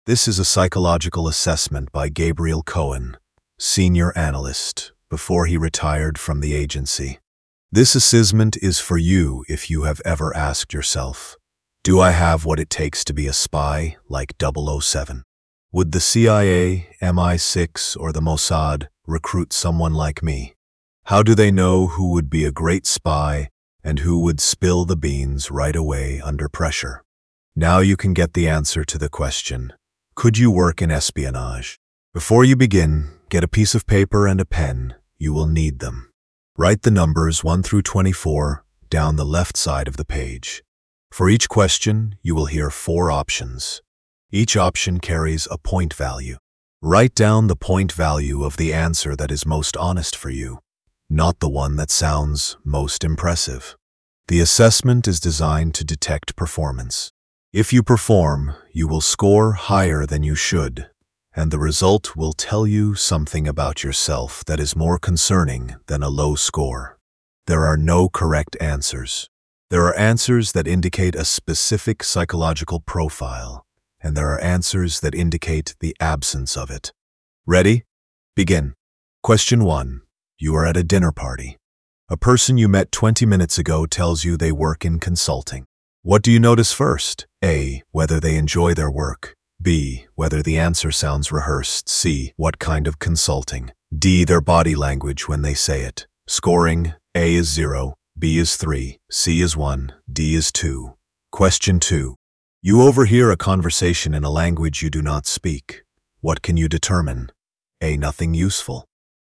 This is a psychological assessment by Gabriel Cohen, senior analyst, before he retired from the agency. This assessment is for you if you have ever asked yourself, do I have what it takes to be a spy like 007? Would the CIA, MI6, or the Mossad recruit someone like me? How do they know who would be a great spy and who would spill the beans right away under pressure? Now you can get the answer to the question, could you work in espionage? Before you begin, get a piece of paper and a pen. You will need them. Write the numbers 1 through 24 down the left side of the page. For each question, you will hear 4 options. Each option carries a point value. Write down the point value of the answer that is most honest for you, not the one that sounds most impressive. The assessment is designed to detect performance. If you perform, you will score higher than you should, and the result will tell you something about yourself that is more concerning than a low score. There are no correct answers. There are answers that indicate a specific psychological profile, and there are answers that indicate the absence of it. Ready? Begin. Question 1. You are at a dinner party. A person you met 20 minutes ago tells you they work in consulting. What do you notice first? A. Whether they enjoy their work. B. Whether the answer sounds rehearsed. C. What kind of consulting. D. Their body language when they say it. Scoring: A is 0, B is 3, C is 1, D is 2. Question 2. You overhear a conversation in a language you do not speak. What can you determine? A. Nothing useful.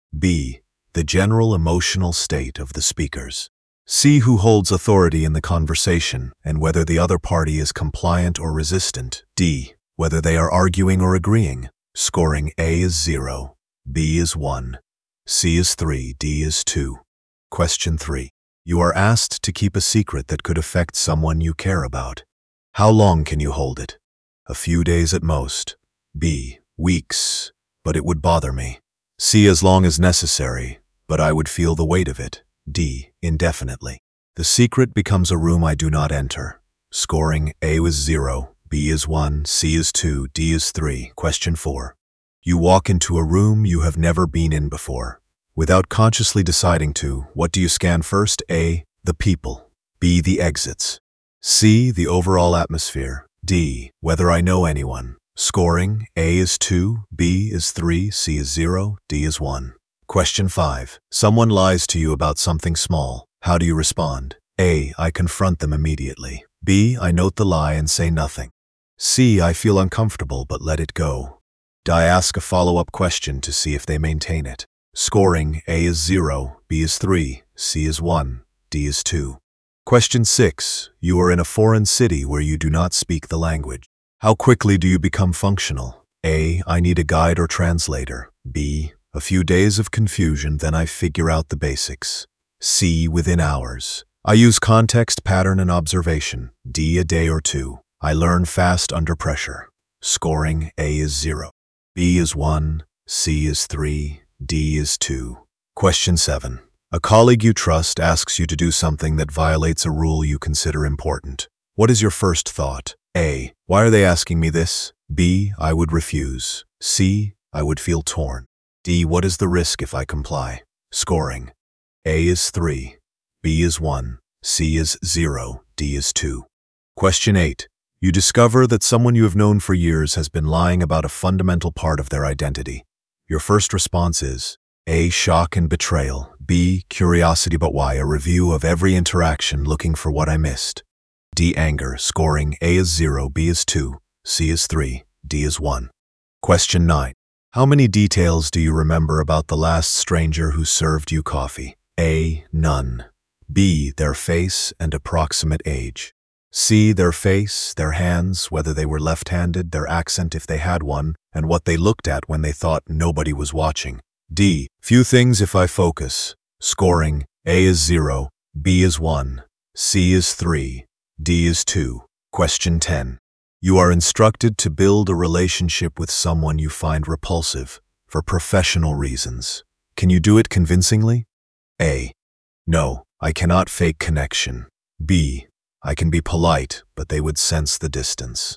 B. The general emotional state of the speakers. C. Who holds authority in the conversation and whether the other party is compliant or resistant. D. Whether they are arguing or agreeing. Scoring: A is 0, B is 1, C is 3, D is 2. Question 3. You are asked to keep a secret that could affect someone you care about. How long can you hold it? A few days at most. B. Weeks, but it would bother me. C. As long as necessary, but I would feel the weight of it. D. Indefinitely. The secret becomes a room I do not enter. Scoring: A was 0, B is 1, C is 2, D is 3. Question 4. You walk into a room you have never been in before. Without consciously deciding to, what do you scan first? A. The people. B. The exits. C. The overall atmosphere. D. Whether I know anyone. Scoring: A is 2, B is 3, C is 0, D is 1. Question 5. Someone lies to you about something small. How do you respond? A. I confront them immediately. B. I note the lie and say nothing. C. I feel uncomfortable but let it go. D. I ask a follow-up question to see if they maintain it. Scoring: A is 0, B is 3, C is 1, D is 2. Question 6. You are in a foreign city where you do not speak the language. How quickly do you become functional? A. I need a guide or translator. B. A few days of confusion, then I figure out the basics. C. Within hours. I use context, pattern, and observation. D. A day or 2. I learn fast under pressure. Scoring: A is 0, B is 1, C is 3, D is 2. Question 7. A colleague you trust asks you to do something that violates a rule you consider important. What is your first thought? A. Why are they asking me this? B. I would refuse. C. I would feel torn. D. What is the risk if I comply? Scoring: A is 3, B is 1, C is 0, D is 2. Question 8. You discover that someone you have known for years has been lying about a fundamental part of their identity. Your first response is A. Shock and betrayal. B. Curiosity but why? A review of every interaction looking for what I missed. D. Anger. Scoring: A is 0, B is 2, C is 3, D is 1. Question 9. How many details do you remember about the last stranger who served you coffee? A. None. B. Their face and approximate age. C. Their face, their hands, whether they were left-handed, their accent if they had one, and what they looked at when they thought nobody was watching. D. Few things if I focus. Scoring: A is 0, B is 1, C is 3, D is 2. Question 10. You are instructed to build a relationship with someone you find repulsive for professional reasons. Can you do it convincingly? A. No, I cannot fake connection. B. I can be polite, but they would sense the distance.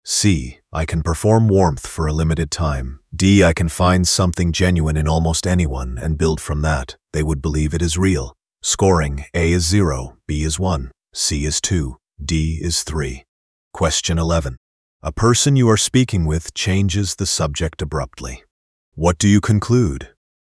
C. I can perform warmth for a limited time. D. I can find something genuine in almost anyone and build from that. They would believe it is real. Scoring: A is 0, B is 1, C is 2, D is 3. Question 11. A person you are speaking with changes the subject abruptly. What do you conclude?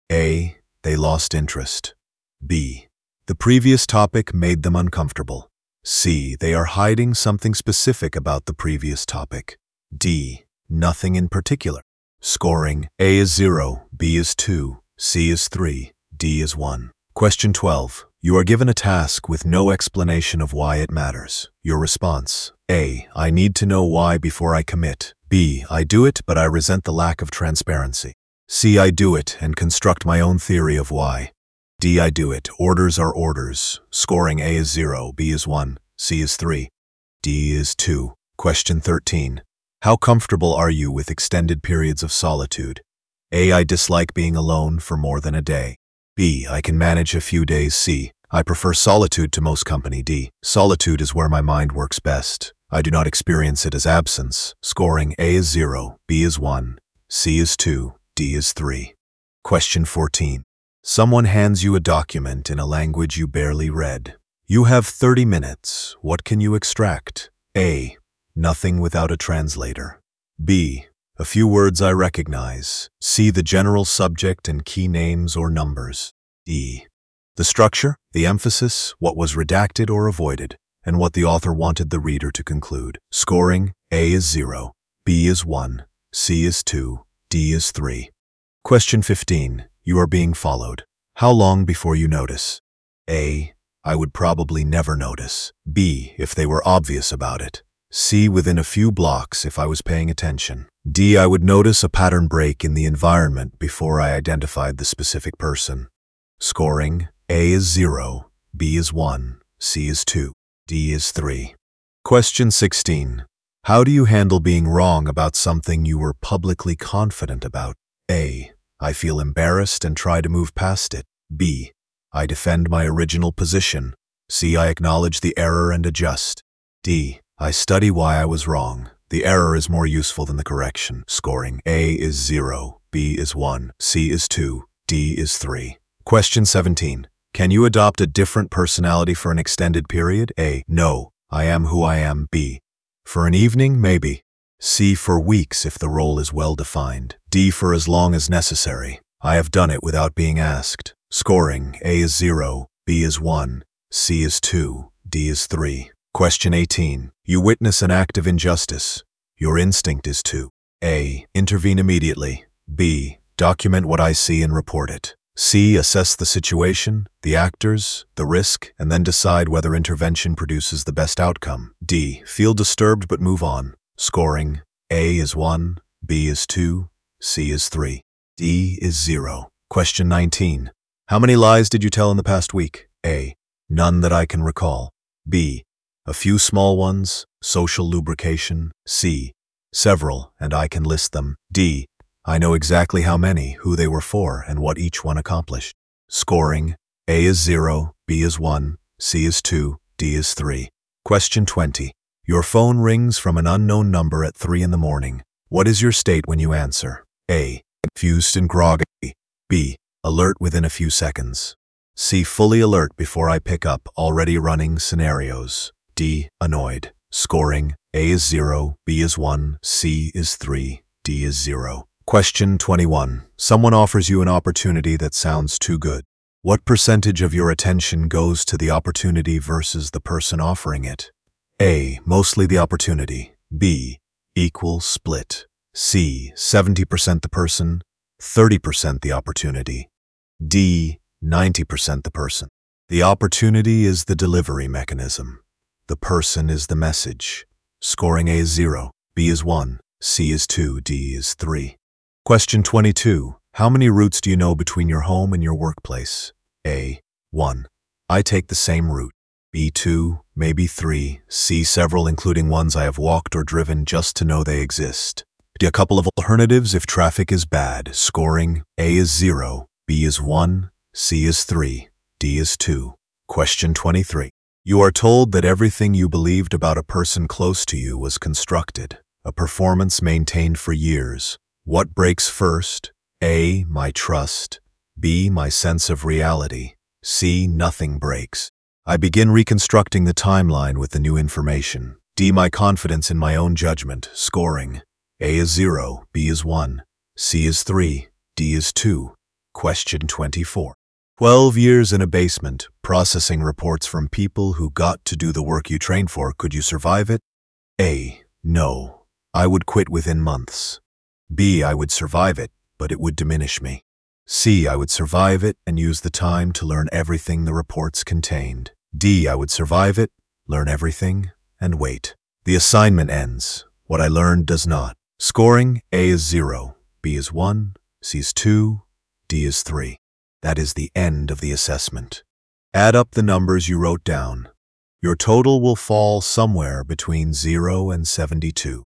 A. They lost interest. B. The previous topic made them uncomfortable. C. They are hiding something specific about the previous topic. D. Nothing in particular. Scoring: A is 0, B is 2, C is 3, D is 1. Question 12. You are given a task with no explanation of why it matters. Your response: A. I need to know why before I commit. B. I do it, but I resent the lack of transparency. C. I do it and construct my own theory of why. D. I do it. Orders are orders. Scoring: A is 0, B is 1, C is 3, D is 2. Question 13. How comfortable are you with extended periods of solitude? A. I dislike being alone for more than a day. B. I can manage a few days. C. I prefer solitude to most company. D. Solitude is where my mind works best. I do not experience it as absence. Scoring: A is 0, B is 1, C is 2, D is 3. Question 14. Someone hands you a document in a language you barely read. You have 30 minutes. What can you extract? A. Nothing without a translator. B. A few words I recognize. C. The general subject and key names or numbers. D. The structure, the emphasis, what was redacted or avoided, and what the author wanted the reader to conclude. Scoring: A is 0, B is 1, C is 2, D is 3. Question 15. You are being followed. How long before you notice? A. I would probably never notice. B. If they were obvious about it. C. Within a few blocks if I was paying attention. D. I would notice a pattern break in the environment before I identified the specific person. Scoring: A is 0, B is 1, C is 2, D is 3. Question 16. How do you handle being wrong about something you were publicly confident about? A. I feel embarrassed and try to move past it. B. I defend my original position. C. I acknowledge the error and adjust. D. I study why I was wrong. The error is more useful than the correction. Scoring: A is 0, B is 1, C is 2, D is 3. Question 17. Can you adopt a different personality for an extended period? A. No. I am who I am. B. For an evening, maybe. C. For weeks if the role is well defined. D. For as long as necessary. I have done it without being asked. Scoring: A is 0, B is 1, C is 2, D is 3. Question 18. You witness an act of injustice. Your instinct is to: A. Intervene immediately. B. Document what I see and report it. C. Assess the situation, the actors, the risk, and then decide whether intervention produces the best outcome. D. Feel disturbed but move on. Scoring: A is 1, B is 2, C is 3, D is 0. Question 19. How many lies did you tell in the past week? A. None that I can recall. B. A few small ones, social lubrication. C. Several, and I can list them. D. I know exactly how many, who they were for, and what each one accomplished. Scoring: A is 0, B is 1, C is 2, D is 3. Question 20. Your phone rings from an unknown number at 3 in the morning. What is your state when you answer? A. Confused and groggy. B. Alert within a few seconds. C. Fully alert before I pick up, already running scenarios. D. Annoyed. Scoring: A is 0, B is 1, C is 3, D is 0. Question 21. Someone offers you an opportunity that sounds too good. What percentage of your attention goes to the opportunity versus the person offering it? A. Mostly the opportunity. B. Equal split. C. 70% the person, 30% the opportunity. D. 90% the person. The opportunity is the delivery mechanism. The person is the message. Scoring: A is 0, B is 1, C is 2, D is 3. Question 22. How many routes do you know between your home and your workplace? A. 1. I take the same route. B. 2, maybe 3, C. Several, including ones I have walked or driven just to know they exist. D. A couple of alternatives if traffic is bad. Scoring: A is 0, B is 1, C is 3, D is 2. Question 23. You are told that everything you believed about a person close to you was constructed. A performance maintained for years. What breaks first? A. My trust. B. My sense of reality. C. Nothing breaks. I begin reconstructing the timeline with the new information. D. My confidence in my own judgment. Scoring. A is 0, B is 1, C is 3, D is 2. Question 24. 12 years in a basement, processing reports from people who got to do the work you trained for. Could you survive it? A. No. I would quit within months. B. I would survive it, but it would diminish me. C. I would survive it and use the time to learn everything the reports contained. D. I would survive it, learn everything, and wait. The assignment ends. What I learned does not. Scoring, A is 0, B is 1, C is 2, D is 3. That is the end of the assessment. Add up the numbers you wrote down. Your total will fall somewhere between 0 and 72.